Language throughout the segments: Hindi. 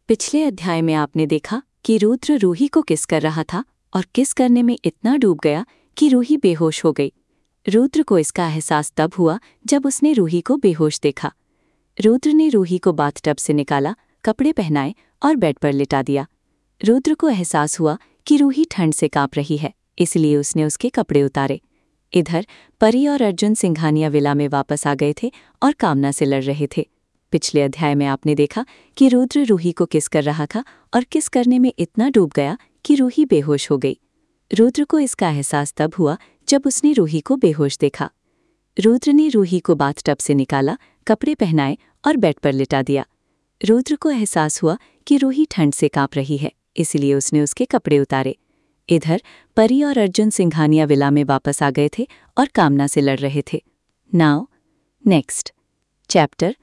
पिछले अध्याय में आपने देखा कि रुद्र रूही को किस कर रहा था और किस करने में इतना डूब गया कि रूही बेहोश हो गई। रुद्र को इसका एहसास तब हुआ जब उसने रूही को बेहोश देखा। रुद्र ने रूही को बाथटब से निकाला, कपड़े पहनाए और बेड पर लिटा दिया। रुद्र को एहसास हुआ कि रूही ठंड से कांप रही है, इसलिए उसने उसके कपड़े उतारे। इधर परी और अर्जुन सिंघानिया विला में वापस आ गए थे और कामना से लड़ रहे थे। पिछले अध्याय में आपने देखा कि रुद्र रूही को किस कर रहा था और किस करने में इतना डूब गया कि रूही बेहोश हो गई। रुद्र को इसका एहसास तब हुआ जब उसने रूही को बेहोश देखा। रुद्र ने रूही को बाथटब से निकाला, कपड़े पहनाए और बेड पर लिटा दिया। रुद्र को एहसास हुआ कि रूही ठंड से कांप रही है, इसलिए उसने उसके कपड़े उतारे। इधर परी और अर्जुन सिंघानिया विला में वापस आ गए थे और कामना से लड़ रहे थे। Now next chapter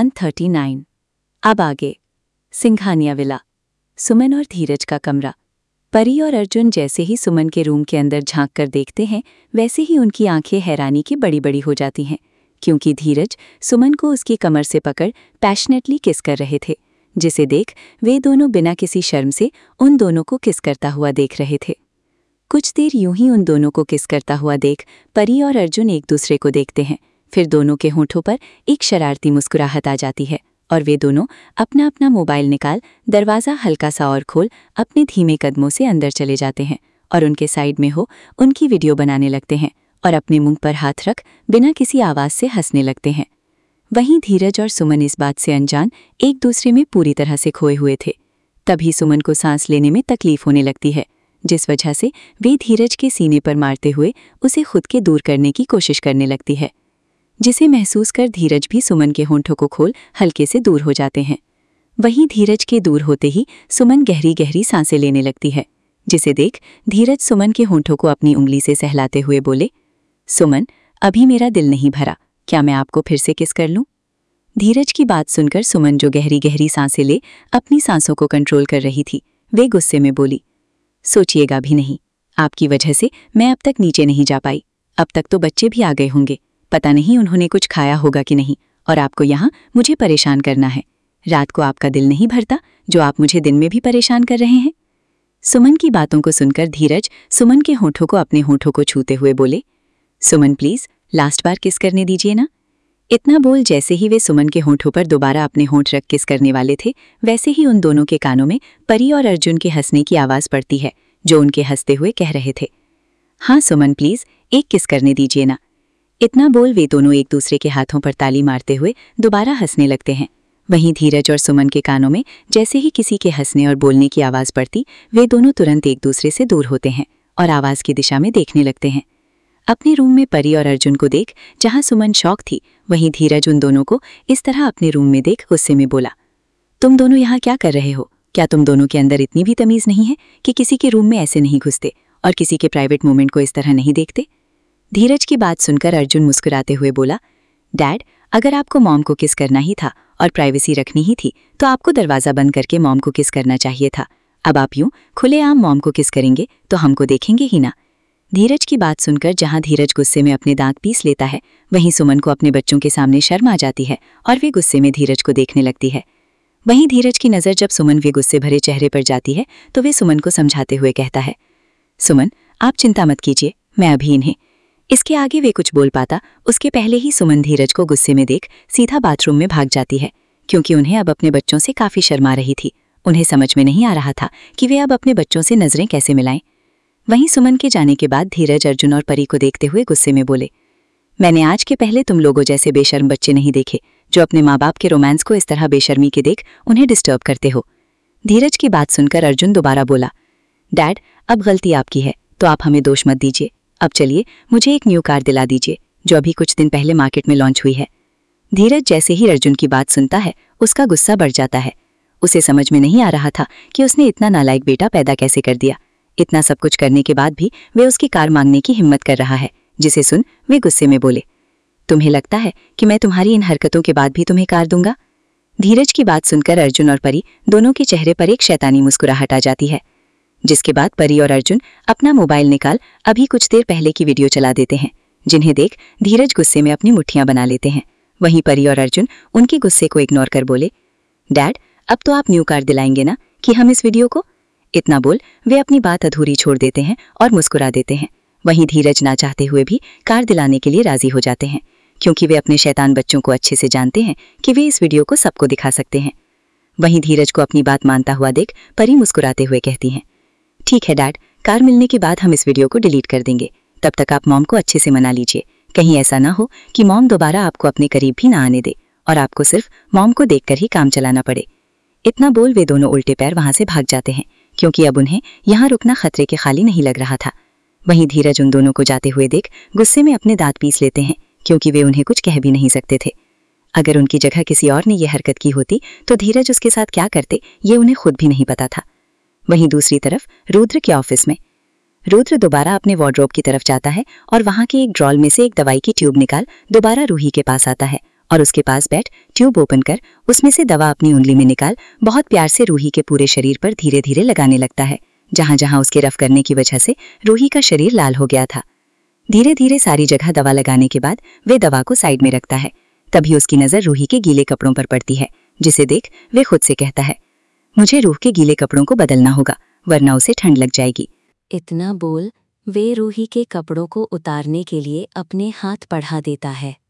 139। अब आगे सिंघानिया विला। सुमन और धीरज का कमरा। परी और अर्जुन जैसे ही सुमन के रूम के अंदर झांक कर देखते हैं, वैसे ही उनकी आंखें हैरानी की बड़ी बड़ी हो जाती हैं, क्योंकि धीरज सुमन को उसकी कमर से पकड़ पैशनेटली किस कर रहे थे, जिसे देख वे दोनों बिना किसी शर्म से उन दोनों को किस करता हुआ देख रहे थे। कुछ देर यूं ही उन दोनों को किस करता हुआ देख परी और अर्जुन एक दूसरे को देखते हैं। फिर दोनों के होंठों पर एक शरारती मुस्कुराहट आ जाती है और वे दोनों अपना अपना मोबाइल निकाल दरवाज़ा हल्का सा और खोल अपने धीमे कदमों से अंदर चले जाते हैं और उनके साइड में हो उनकी वीडियो बनाने लगते हैं और अपने मुंह पर हाथ रख बिना किसी आवाज़ से हंसने लगते हैं। वहीं धीरज और सुमन इस बात से अनजान एक दूसरे में पूरी तरह से खोए हुए थे। तभी सुमन को सांस लेने में तकलीफ होने लगती है, जिस वजह से वे धीरज के सीने पर मारते हुए उसे खुद के दूर करने की कोशिश करने लगती है, जिसे महसूस कर धीरज भी सुमन के होंठों को खोल हल्के से दूर हो जाते हैं। वहीं धीरज के दूर होते ही सुमन गहरी गहरी सांसें लेने लगती है, जिसे देख धीरज सुमन के होंठों को अपनी उंगली से सहलाते हुए बोले, सुमन, अभी मेरा दिल नहीं भरा, क्या मैं आपको फिर से किस कर लूं? धीरज की बात सुनकर सुमन, जो गहरी गहरी सांसें ले अपनी सांसों को कंट्रोल कर रही थी, वे गुस्से में बोली, सोचिएगा भी नहीं, आपकी वजह से मैं अब तक नीचे नहीं जा पाई। अब तक तो बच्चे भी आ गए होंगे, पता नहीं उन्होंने कुछ खाया होगा कि नहीं, और आपको यहाँ मुझे परेशान करना है। रात को आपका दिल नहीं भरता, जो आप मुझे दिन में भी परेशान कर रहे हैं। सुमन की बातों को सुनकर धीरज सुमन के होंठों को अपने होंठों को छूते हुए बोले, सुमन प्लीज लास्ट बार किस करने दीजिए ना। इतना बोल जैसे ही वे सुमन के होंठों पर दोबारा अपने होंठ रख किस करने वाले थे, वैसे ही उन दोनों के कानों में परी और अर्जुन के हंसने की आवाज़ पड़ती है, जो उनके हंसते हुए कह रहे थे, हाँ सुमन प्लीज एक किस करने दीजिए ना। इतना बोल वे दोनों एक दूसरे के हाथों पर ताली मारते हुए दोबारा हंसने लगते हैं। वहीं धीरज और सुमन के कानों में जैसे ही किसी के हंसने और बोलने की आवाज़ पड़ती, वे दोनों तुरंत एक दूसरे से दूर होते हैं और आवाज़ की दिशा में देखने लगते हैं। अपने रूम में परी और अर्जुन को देख जहां सुमन शौक थी, वहीं धीरज उन दोनों को इस तरह अपने रूम में देख गुस्से में बोला, तुम दोनों यहाँ क्या कर रहे हो? क्या तुम दोनों के अंदर इतनी भी तमीज़ नहीं है कि किसी के रूम में ऐसे नहीं घुसते और किसी के प्राइवेट मोमेंट को इस तरह नहीं देखते? धीरज की बात सुनकर अर्जुन मुस्कुराते हुए बोला, डैड, अगर आपको मॉम को किस करना ही था और प्राइवेसी रखनी ही थी, तो आपको दरवाज़ा बंद करके मॉम को किस करना चाहिए था। अब आप यूं खुलेआम मॉम को किस करेंगे तो हमको देखेंगे ही ना। धीरज की बात सुनकर जहां धीरज गुस्से में अपने दांत पीस लेता है, वहीं सुमन को अपने बच्चों के सामने शर्म आ जाती है और वे गुस्से में धीरज को देखने लगती है। वहीं धीरज की नज़र जब सुमन वे गुस्से भरे चेहरे पर जाती है, तो वे सुमन को समझाते हुए कहता है, सुमन, आप चिंता मत कीजिए, मैं अभी इन्हें। इसके आगे वे कुछ बोल पाता, उसके पहले ही सुमन धीरज को गुस्से में देख सीधा बाथरूम में भाग जाती है, क्योंकि उन्हें अब अपने बच्चों से काफ़ी शर्मा रही थी। उन्हें समझ में नहीं आ रहा था कि वे अब अपने बच्चों से नज़रें कैसे मिलाएं। वहीं सुमन के जाने के बाद धीरज अर्जुन और परी को देखते हुए गुस्से में बोले, मैंने आज के पहले तुम लोगों जैसे बेशर्म बच्चे नहीं देखे, जो अपने माँ बाप के रोमांस को इस तरह बेशर्मी के देख उन्हें डिस्टर्ब करते हो। धीरज की बात सुनकर अर्जुन दोबारा बोला, डैड, अब गलती आपकी है तो आप हमें दोष मत दीजिए। अब चलिए मुझे एक न्यू कार दिला दीजिए, जो अभी कुछ दिन पहले मार्केट में लॉन्च हुई है। धीरज जैसे ही अर्जुन की बात सुनता है, उसका गुस्सा बढ़ जाता है। उसे समझ में नहीं आ रहा था कि उसने इतना नालायक बेटा पैदा कैसे कर दिया। इतना सब कुछ करने के बाद भी वे उसकी कार मांगने की हिम्मत कर रहा है, जिसे सुन वे गुस्से में बोले, तुम्हें लगता है कि मैं तुम्हारी इन हरकतों के बाद भी तुम्हें कार दूंगा? धीरज की बात सुनकर अर्जुन और परी दोनों के चेहरे पर एक शैतानी मुस्कुराहट आ जाती है, जिसके बाद परी और अर्जुन अपना मोबाइल निकाल अभी कुछ देर पहले की वीडियो चला देते हैं, जिन्हें देख धीरज गुस्से में अपनी मुट्ठियां बना लेते हैं। वहीं परी और अर्जुन उनके गुस्से को इग्नोर कर बोले, डैड, अब तो आप न्यू कार दिलाएंगे ना कि हम इस वीडियो को। इतना बोल वे अपनी बात अधूरी छोड़ देते हैं और मुस्कुरा देते हैं। वहीं धीरज ना चाहते हुए भी कार दिलाने के लिए राजी हो जाते हैं, क्योंकि वे अपने शैतान बच्चों को अच्छे से जानते हैं कि वे इस वीडियो को सबको दिखा सकते हैं। वहीं धीरज को अपनी बात मानता हुआ देख परी मुस्कुराते हुए कहती हैं, ठीक है डैड, कार मिलने के बाद हम इस वीडियो को डिलीट कर देंगे। तब तक आप मॉम को अच्छे से मना लीजिए। कहीं ऐसा ना हो कि मॉम दोबारा आपको अपने करीब भी ना आने दे और आपको सिर्फ मॉम को देखकर ही काम चलाना पड़े। इतना बोल वे दोनों उल्टे पैर वहां से भाग जाते हैं, क्योंकि अब उन्हें यहाँ रुकना खतरे के खाली नहीं लग रहा था। वहीं धीरज उन दोनों को जाते हुए देख गुस्से में अपने दांत पीस लेते हैं, क्योंकि वे उन्हें कुछ कह भी नहीं सकते थे। अगर उनकी जगह किसी और ने यह हरकत की होती तो धीरज उसके साथ क्या करते ये उन्हें खुद भी नहीं पता था। वहीं दूसरी तरफ रुद्र के ऑफिस में रुद्र दोबारा अपने वार्डरोब की तरफ जाता है और वहां के एक ड्रॉल में से एक दवाई की ट्यूब निकाल दोबारा रूही के पास आता है और उसके पास बैठ ट्यूब ओपन कर उसमें से दवा अपनी उंगली में निकाल बहुत प्यार से रूही के पूरे शरीर पर धीरे धीरे लगाने लगता है। जहां जहां उसके रफ करने की वजह से रूही का शरीर लाल हो गया था। धीरे धीरे सारी जगह दवा लगाने के बाद वे दवा को साइड में रखता है। तभी उसकी नजर रूही के गीले कपड़ों पर पड़ती है, जिसे देख वे खुद से कहता है, मुझे रूह के गीले कपड़ों को बदलना होगा वरना उसे ठंड लग जाएगी। इतना बोल वे रूही के कपड़ों को उतारने के लिए अपने हाथ बढ़ा देता है।